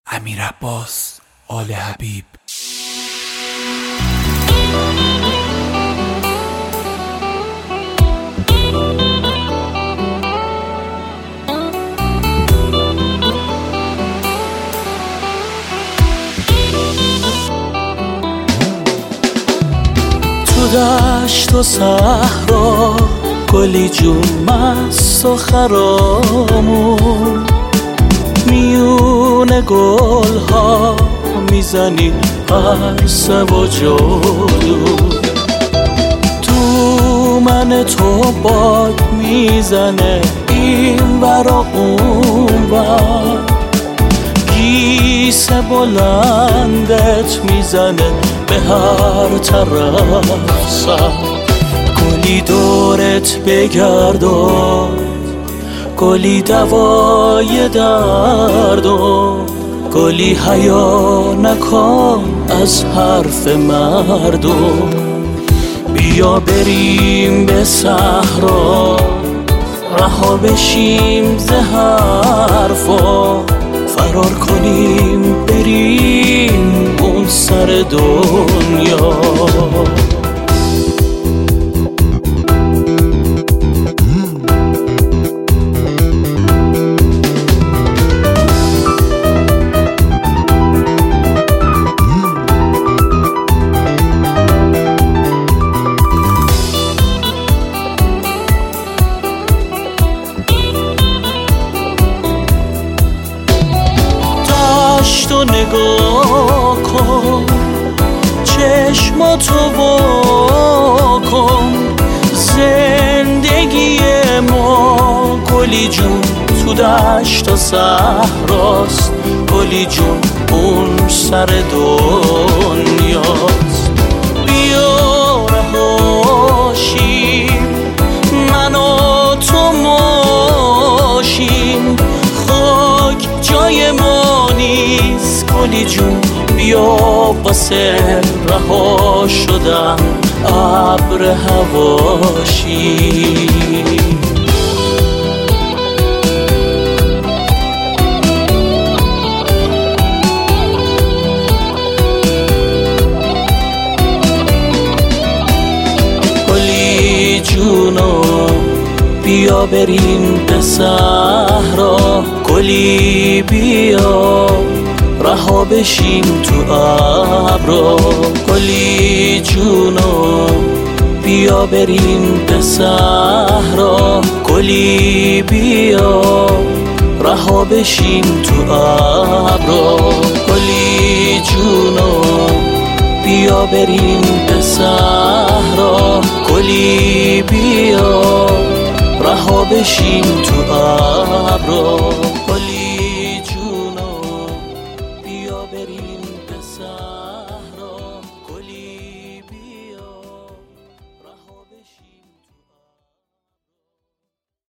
امیر عباس آل حبیب. تو دشت و صحرا گلی جون مست و خرامون، میون گل ها میزنی عرصه و جادو. تو من تو باد میزنه این ورا اون ور، گیس بلندت میزنه به هر طرف سر. گلی دورت بگردان، گلی دوای دردم، گلی حیا نکن از حرف مردم. بیا بریم به صحرا، رها بشیم ز حرفا، فرار کنیم بریم اون سر دنیا. تو نگاه کن، چشماتو وا کن، زندگی ما گلی جون تو دشت و صحراست، گلی جون اون سر دنیاست. بیا رهاشیم من و تو ماشیم، خاک جای ما نیست گلی جون. بیا واسه رها شدن ابر هواشی. گلی جونو بیا بریم به صحرا، گلی بیا رها بشیم تو ابرا. گلی جونو بیا بریم به صحرا، گلی بیا رها بشیم تو ابرا. گلی جونو بیا بریم به صحرا، گلی بیا رها بشیم تو ابرا.